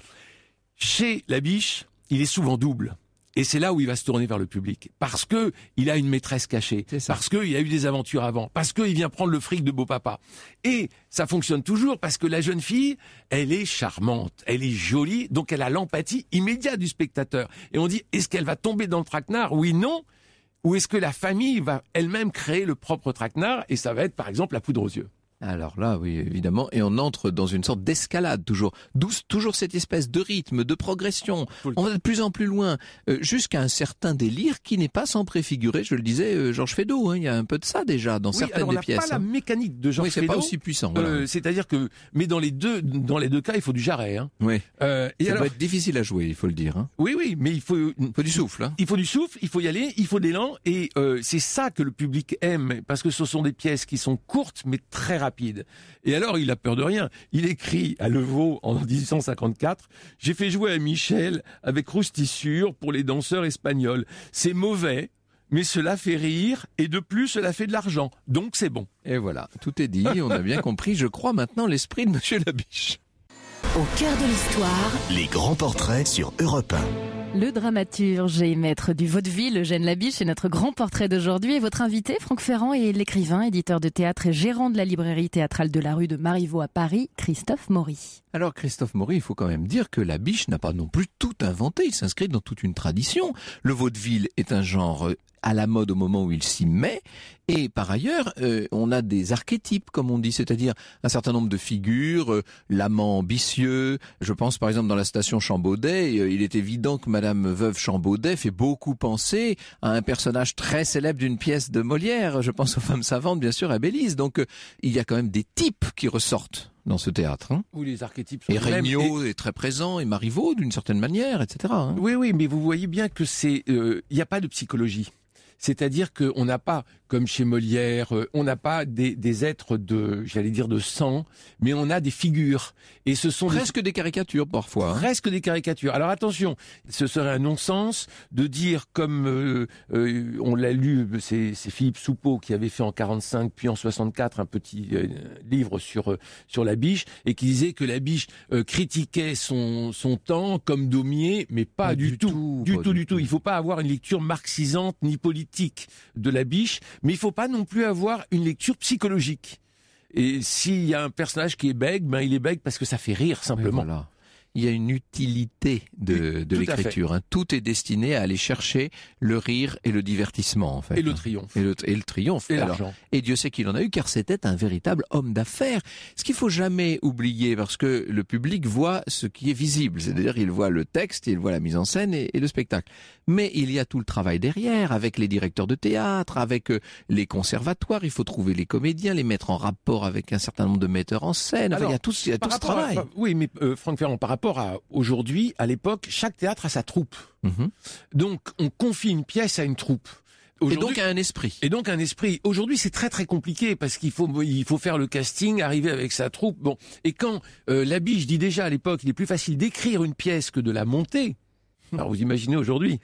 Chez la Biche, il est souvent double. Et c'est là où il va se tourner vers le public. Parce que il a une maîtresse cachée. Parce qu'il a eu des aventures avant. Parce qu'il vient prendre le fric de beau papa. Et ça fonctionne toujours parce que la jeune fille, elle est charmante. Elle est jolie. Donc elle a l'empathie immédiate du spectateur. Et on dit, est-ce qu'elle va tomber dans le traquenard ? Oui, non. Ou est-ce que la famille va elle-même créer le propre traquenard ? Et ça va être, par exemple, la poudre aux yeux. Alors là, oui, évidemment, et on entre dans une sorte d'escalade toujours, d'où toujours cette espèce de rythme, de progression. On va de plus en plus loin, euh, jusqu'à un certain délire qui n'est pas sans préfigurer. Je le disais, euh, Georges Feydeau, hein, il y a un peu de ça déjà dans oui, certaines alors, des on pièces. n'a pas hein. la mécanique de Georges oui, c'est Feydeau. pas aussi puissant. Voilà. Euh, c'est-à-dire que, mais dans les deux, dans les deux cas, il faut du jarret. Hein. Oui. Euh, et ça alors, va être difficile à jouer, il faut le dire. Hein. Oui, oui, mais il faut, il faut du souffle. Hein. Il faut du souffle, il faut y aller, il faut de l'élan, et euh, c'est ça que le public aime, parce que ce sont des pièces qui sont courtes mais très rapides. Et alors, il a peur de rien. Il écrit à Levaux en dix-huit cent cinquante-quatre, « J'ai fait jouer à Michel avec Roustissure pour les danseurs espagnols. C'est mauvais, mais cela fait rire, et de plus, cela fait de l'argent. Donc c'est bon. » Et voilà, tout est dit, on a bien compris, je crois, maintenant l'esprit de Monsieur Labiche. Au cœur de l'histoire, les grands portraits sur Europe un. Le dramaturge et maître du vaudeville, Eugène Labiche, est notre grand portrait d'aujourd'hui. Et votre invité, Franck Ferrand, est l'écrivain, éditeur de théâtre et gérant de la librairie théâtrale de la rue de Marivaux à Paris, Christophe Maury. Alors Christophe Maury, il faut quand même dire que Labiche n'a pas non plus tout inventé, il s'inscrit dans toute une tradition. Le vaudeville est un genre à la mode au moment où il s'y met, et par ailleurs, euh, on a des archétypes, comme on dit, c'est-à-dire un certain nombre de figures, euh, l'amant ambitieux, je pense par exemple dans la station Chambaudet, euh, il est évident que Madame Veuve Chambaudet fait beaucoup penser à un personnage très célèbre d'une pièce de Molière, je pense aux femmes savantes, bien sûr, à Bélise, donc euh, il y a quand même des types qui ressortent dans ce théâtre. Hein. Où les archétypes sont et Regnault et... est très présent, et Marivaux d'une certaine manière, et cetera. Hein. Oui, oui, mais vous voyez bien que c'est, il euh, n'y a pas de psychologie. C'est-à-dire qu'on n'a pas, comme chez Molière, euh, on n'a pas des, des êtres de, j'allais dire de sang, mais on a des figures. Et ce sont presque des, des caricatures parfois. Hein. Presque des caricatures. Alors attention, ce serait un non-sens de dire, comme euh, euh, on l'a lu, c'est, c'est Philippe Soupeau qui avait fait en quarante-cinq puis en soixante-quatre un petit euh, livre sur euh, sur la Biche et qui disait que la Biche euh, critiquait son son temps comme Daumier, mais pas, pas du, du tout, tout du tout, du, du tout. tout. Il faut pas avoir une lecture marxisante ni politique de la Biche, mais il faut pas non plus avoir une lecture psychologique. Et s'il y a un personnage qui est bègue, ben il est bègue parce que ça fait rire simplement. Voilà. Il y a une utilité de, oui, de l'écriture. Hein. Tout est destiné à aller chercher le rire et le divertissement, en fait. Et le triomphe. Et le, et le triomphe. Et Alors, l'argent. Et Dieu sait qu'il en a eu, car c'était un véritable homme d'affaires. Ce qu'il faut jamais oublier, parce que le public voit ce qui est visible. C'est-à-dire, il voit le texte, il voit la mise en scène et, et le spectacle. Mais il y a tout le travail derrière, avec les directeurs de théâtre, avec euh, les conservatoires. Il faut trouver les comédiens, les mettre en rapport avec un certain nombre de metteurs en scène. Enfin, Alors, il y a tout, il y a tout ce travail. À, oui, mais euh, Franck Ferrand, par rapport à aujourd'hui, à l'époque, chaque théâtre a sa troupe. Mm-hmm. Donc, on confie une pièce à une troupe. Et donc à un esprit. Et donc un esprit. Aujourd'hui, c'est très très compliqué parce qu'il faut il faut faire le casting, arriver avec sa troupe. Bon, et quand euh, Labiche dit déjà à l'époque, il est plus facile d'écrire une pièce que de la monter. Alors vous imaginez aujourd'hui.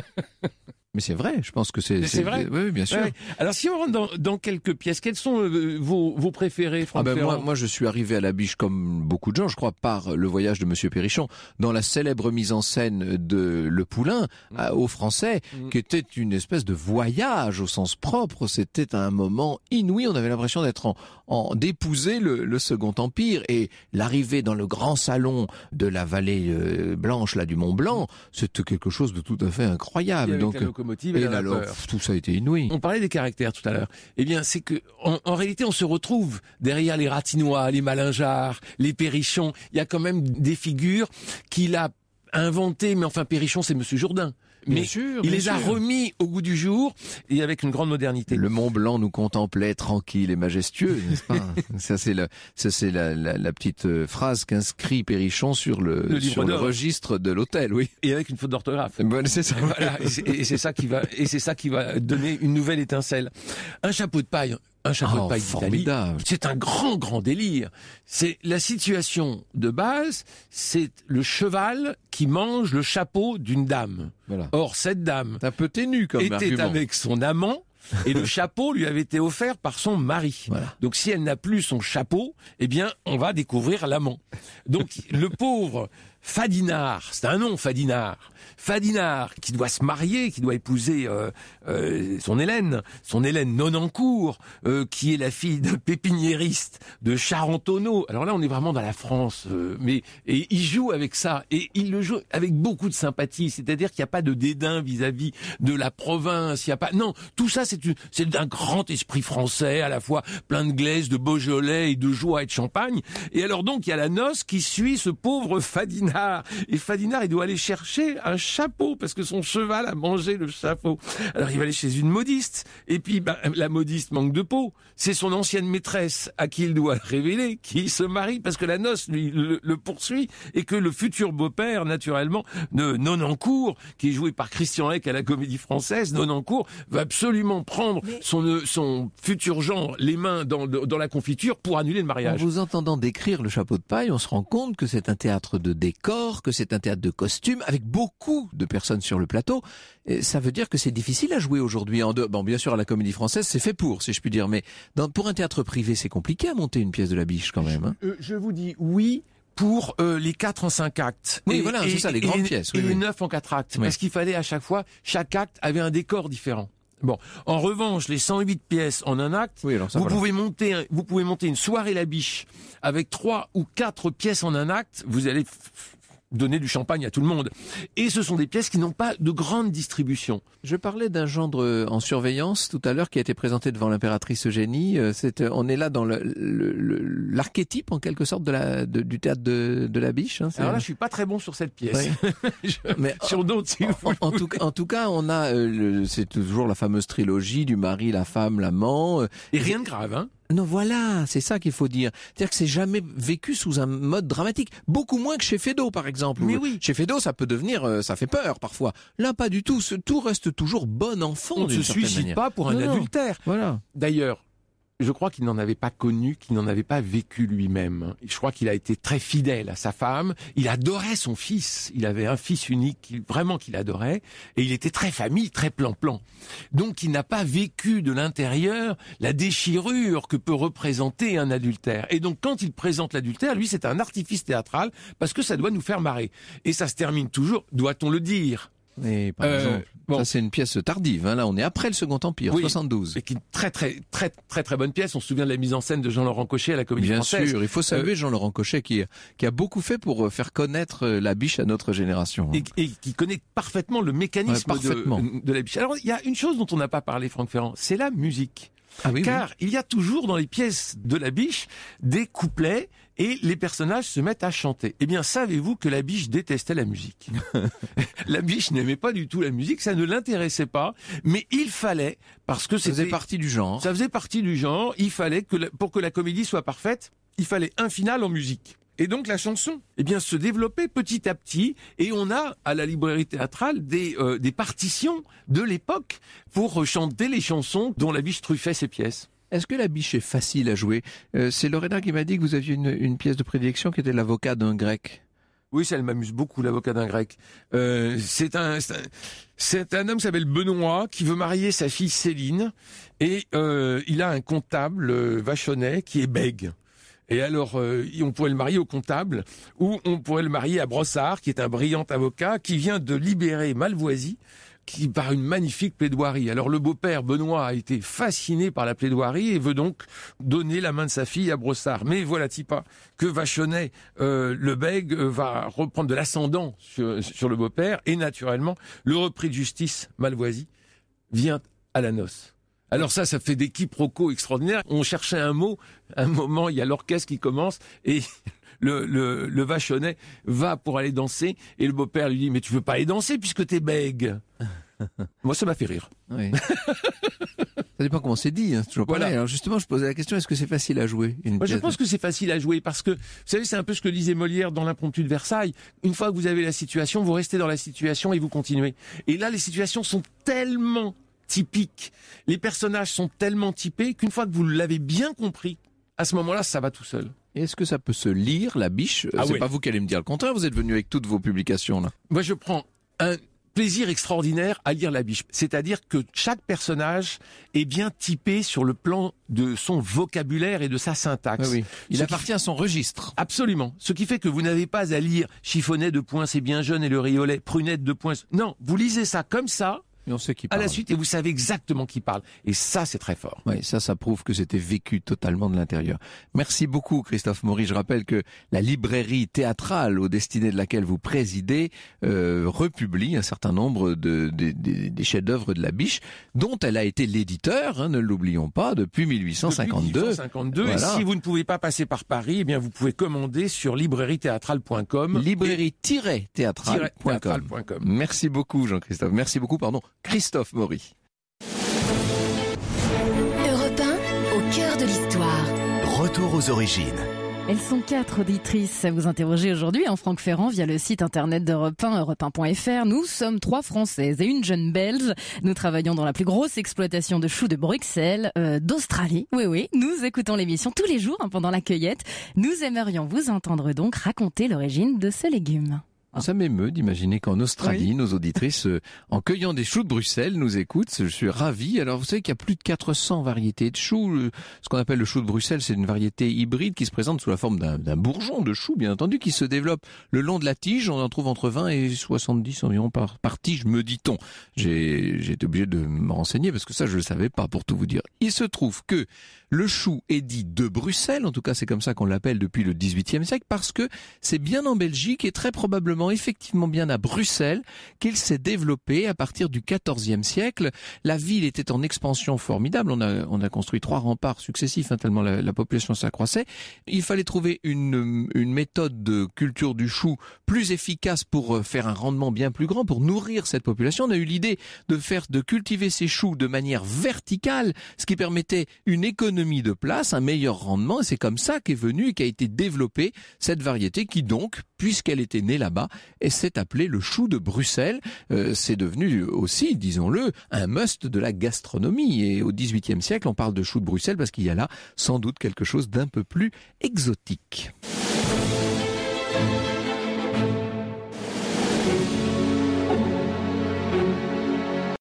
Mais c'est vrai, je pense que c'est... C'est, c'est vrai. Oui, bien sûr. Ouais. Alors si on rentre dans, dans quelques pièces, quelles sont euh, vos, vos préférées, Franck ah ben Ferrand ? moi, moi, je suis arrivé à la Biche comme beaucoup de gens, je crois, par Le Voyage de Monsieur Périchon, dans la célèbre mise en scène de Le Poulain, mmh. à, au Français, mmh. qui était une espèce de voyage au sens propre. C'était un moment inouï. On avait l'impression d'être en, en d'épouser le, le Second Empire, et l'arrivée dans le grand salon de la vallée euh, blanche, là, du Mont Blanc, c'était quelque chose de tout à fait incroyable. Donc Et, et là, alors, tout ça a été inouï. On parlait des caractères tout à l'heure. Eh bien, c'est que en, en réalité, on se retrouve derrière les Ratinois, les Malingeard, les Périchons. Il y a quand même des figures qu'il a inventés, mais enfin Pérychon, c'est Monsieur Jourdain. Mais Bien sûr, il bien les a sûr. remis au goût du jour et avec une grande modernité. Le Mont Blanc nous contemplait tranquille et majestueux, n'est-ce pas? Ça c'est la, ça c'est la, la, la petite euh, phrase qu'inscrit Pérychon sur le, Le livre sur le d'or. registre de l'hôtel, oui. Et avec une faute d'orthographe. Bon, c'est ça. Voilà, et c'est, et c'est ça qui va, et c'est ça qui va donner une nouvelle étincelle. Un chapeau de paille, un chapeau Oh, de paille d'Italie, formidable. c'est un grand, grand délire. C'est la situation de base, c'est le cheval qui mange le chapeau d'une dame. Voilà. Or, cette dame C'est un peu ténu comme était argument. avec son amant. Et le chapeau lui avait été offert par son mari. Voilà. Donc si elle n'a plus son chapeau, eh bien on va découvrir l'amant. Donc le pauvre Fadinard, c'est un nom Fadinard, Fadinard qui doit se marier, qui doit épouser euh, euh, son Hélène, son Hélène Nonancourt, euh, qui est la fille d'un pépiniériste de Charentonneau. Alors là on est vraiment dans la France, euh, mais et il joue avec ça et il le joue avec beaucoup de sympathie. C'est-à-dire qu'il n'y a pas de dédain vis-à-vis de la province. Il y a pas, non, tout ça c'est une, c'est un grand esprit français à la fois plein de glaise, de Beaujolais et de joie et de champagne. Et alors donc il y a la noce qui suit ce pauvre Fadinard. Et Fadinard, il doit aller chercher un chapeau parce que son cheval a mangé le chapeau. Alors il va aller chez une modiste. Et puis ben, la modiste manque de peau. C'est son ancienne maîtresse à qui il doit révéler qui se marie parce que la noce lui le, le poursuit et que le futur beau-père, naturellement, de Nonancourt, qui est joué par Christian Hec à la Comédie Française, Nonancourt va absolument prendre son son futur genre les mains dans dans la confiture pour annuler le En mariage. vous entendant décrire le chapeau de paille, on se rend compte que c'est un théâtre de décor, que c'est un théâtre de costumes, avec beaucoup de personnes sur le plateau. Et ça veut dire que c'est difficile à jouer aujourd'hui. En deux... Bon, bien sûr, à la Comédie Française, c'est fait pour, si je puis dire, mais dans, pour un théâtre privé, c'est compliqué à monter une pièce de la Biche quand même. Hein. Euh, je vous dis oui pour euh, les quatre en cinq actes. Oui, voilà, c'est ça, les grandes et, pièces, oui, et oui. les neuf en quatre actes. Oui. Parce qu'il fallait à chaque fois, chaque acte avait un décor différent. Bon, en revanche, les cent huit pièces en un acte, Oui, alors ça, vous voilà. pouvez monter, un- vous pouvez monter une soirée la Biche avec trois ou quatre pièces en un acte. Vous allez f- f- donner du champagne à tout le monde. Et ce sont des pièces qui n'ont pas de grande distribution. Je parlais d'un gendre euh, en surveillance tout à l'heure qui a été présenté devant l'impératrice Eugénie. Euh, C'est, euh, on est là dans le, le- le- l'archétype en quelque sorte de la, de- du théâtre de, de la Biche. Hein, c'est- Alors là, je suis pas très bon sur cette pièce. Je- Mais sur d'autres, si vous En, en tout, en tout cas, on a, euh, le- c'est toujours la fameuse trilogie du mari, la femme, l'amant. euh, Et rien de grave, hein. Non, voilà, c'est ça qu'il faut dire. C'est-à-dire que c'est jamais vécu sous un mode dramatique. Beaucoup moins que chez Feydeau, par exemple. Mais Où, oui. Chez Feydeau, ça peut devenir, euh, ça fait peur parfois. Là, pas du tout. Ce, tout reste toujours bon enfant. On ne d'une se certaine suicide manière. pas pour un Non, non. adultère. Voilà. D'ailleurs, je crois qu'il n'en avait pas connu, qu'il n'en avait pas vécu lui-même. Je crois qu'il a été très fidèle à sa femme. Il adorait son fils. Il avait un fils unique, qu'il- vraiment qu'il adorait. Et il était très famille, très plan-plan. Donc il n'a pas vécu de l'intérieur la déchirure que peut représenter un adultère. Et donc quand il présente l'adultère, lui c'est un artifice théâtral parce que ça doit nous faire marrer. Et ça se termine toujours, doit-on le dire, Et par Euh, exemple, bon. ça c'est une pièce tardive. Hein. Là, on est après le Second Empire, Oui. soixante-douze. c'est une très très très très très bonne pièce. On se souvient de la mise en scène de Jean-Laurent Cochet à la Comédie Bien Française. sûr, il faut saluer Jean-Laurent Cochet qui, qui a beaucoup fait pour euh, faire connaître euh, la Biche à notre génération. Et, et qui connaît parfaitement le mécanisme Ouais, parfaitement. de, de la biche. Alors, il y a une chose dont on n'a pas parlé, Franck Ferrand, c'est la musique. Ah oui, Car il y a toujours dans les pièces de la Biche des couplets et les personnages se mettent à chanter. Eh bien, savez-vous que la Biche détestait la musique? La Biche n'aimait pas du tout la musique, ça ne l'intéressait pas, mais il fallait, parce que ça faisait c'était, partie du genre. ça faisait partie du genre, il fallait que, la- pour que la comédie soit parfaite, il fallait un final en musique. Et donc la chanson, eh bien, se développait petit à petit, et on a à la librairie théâtrale des euh, des partitions de l'époque pour chanter les chansons dont la Biche truffait ses pièces. Est-ce que la Biche est facile à jouer? euh, C'est Lorena qui m'a dit que vous aviez une, une pièce de prédilection qui était l'avocat d'un grec. Oui, ça elle m'amuse beaucoup, l'avocat d'un grec. Euh, c'est un c'est un, c'est un homme qui s'appelle Benoît qui veut marier sa fille Céline, et euh, il a un comptable euh, vachonnet qui est bègue. Et alors, euh, on pourrait le marier au comptable, ou on pourrait le marier à Brossard, qui est un brillant avocat, qui vient de libérer Malvoisie, qui par une magnifique plaidoirie. Alors le beau-père, Benoît, a été fasciné par la plaidoirie et veut donc donner la main de sa fille à Brossard. Mais voilà-t-il pas que Vachonnet, euh, le bègue, euh, va reprendre de l'ascendant sur, sur le beau-père, et naturellement, le repris de justice, Malvoisie, vient à la noce. Alors ça, ça fait des quiproquos extraordinaires. On cherchait un mot, à un moment, il y a l'orchestre qui commence et le, le, le vachonnet va pour aller danser et le beau-père lui dit « Mais tu veux pas aller danser puisque t'es bègue ?» Moi, ça m'a fait rire. Oui. Ça dépend comment c'est dit, hein, c'est toujours Voilà. pareil. Alors justement, je posais la question, est-ce que c'est facile à jouer une Moi, je pièce pense que c'est facile à jouer parce que, vous savez, c'est un peu ce que disait Molière dans l'impromptu de Versailles. Une fois que vous avez la situation, vous restez dans la situation et vous continuez. Et là, les situations sont tellement typiques, les personnages sont tellement typés qu'une fois que vous l'avez bien compris, à ce moment-là, ça va tout seul. Est-ce que ça peut se lire, la biche? Ah C'est oui. pas vous qui allez me dire le contraire, vous êtes venu avec toutes vos publications là. Moi, je prends un plaisir extraordinaire à lire la biche. C'est-à-dire que chaque personnage est bien typé sur le plan de son vocabulaire et de sa syntaxe. Oui, oui. Il Ce appartient à son registre. Absolument. Ce qui fait que vous n'avez pas à lire chiffonnet de points, c'est bien jeune et le riolet, prunette de points. Non, vous lisez ça comme ça, Et on sait qui à parle. la suite, et vous savez exactement qui parle. Et ça, c'est très fort. Oui, ça, ça prouve que c'était vécu totalement de l'intérieur. Merci beaucoup, Christophe Maury. Je rappelle que la librairie théâtrale aux destinées de laquelle vous présidez euh, republie un certain nombre de, de, de- des chefs-d'œuvre de la biche, dont elle a été l'éditeur, hein, ne l'oublions pas, depuis mille huit cent cinquante-deux. Depuis mille huit cent cinquante-deux. Voilà. Et si vous ne pouvez pas passer par Paris, eh bien, vous pouvez commander sur librairie théâtrale point com. librairie-théâtrale point com. théâtrale point com. Merci beaucoup, Jean-Christophe. Merci beaucoup, pardon, Christophe Maury. Europe un, au cœur de l'histoire. Retour aux origines. Elles sont quatre auditrices à vous interroger aujourd'hui en Franck Ferrand via le site internet d'Europe un, europe un point f r. Nous sommes trois Françaises et une jeune Belge. Nous travaillons dans la plus grosse exploitation de choux de Bruxelles, euh, d'Australie. Oui, oui, nous écoutons l'émission tous les jours hein, pendant la cueillette. Nous aimerions vous entendre donc raconter l'origine de ce légume. Ça m'émeut d'imaginer qu'en Australie, Oui. nos auditrices, euh, en cueillant des choux de Bruxelles, nous écoutent. Je suis ravi. Alors, vous savez qu'il y a plus de quatre cents variétés de choux. Le- Ce qu'on appelle le chou de Bruxelles, c'est une variété hybride qui se présente sous la forme d'un d'un bourgeon de chou, bien entendu, qui se développe le long de la tige. On en trouve entre vingt et soixante-dix environ par, par tige, me dit-on. J'ai j'ai été obligé de me renseigner parce que ça, je le savais pas, pour tout vous dire. Il se trouve que le chou est dit de Bruxelles, en tout cas c'est comme ça qu'on l'appelle depuis le dix-huitième siècle, parce que c'est bien en Belgique et très probablement effectivement bien à Bruxelles qu'il s'est développé à partir du quatorzième siècle. La ville était en expansion formidable, on a, on a construit trois remparts successifs, hein, tellement la, la population s'accroissait. Il fallait trouver une, une méthode de culture du chou plus efficace pour faire un rendement bien plus grand, pour nourrir cette population. On a eu l'idée de faire, de cultiver ces choux de manière verticale, ce qui permettait une économie de place, un meilleur rendement, et c'est comme ça qu'est venue et qu'a été développée cette variété qui donc, puisqu'elle était née là-bas, et s'est appelée le chou de Bruxelles. Euh, c'est devenu aussi, disons-le, un must de la gastronomie. Et au dix-huitième siècle, on parle de chou de Bruxelles parce qu'il y a là sans doute quelque chose d'un peu plus exotique.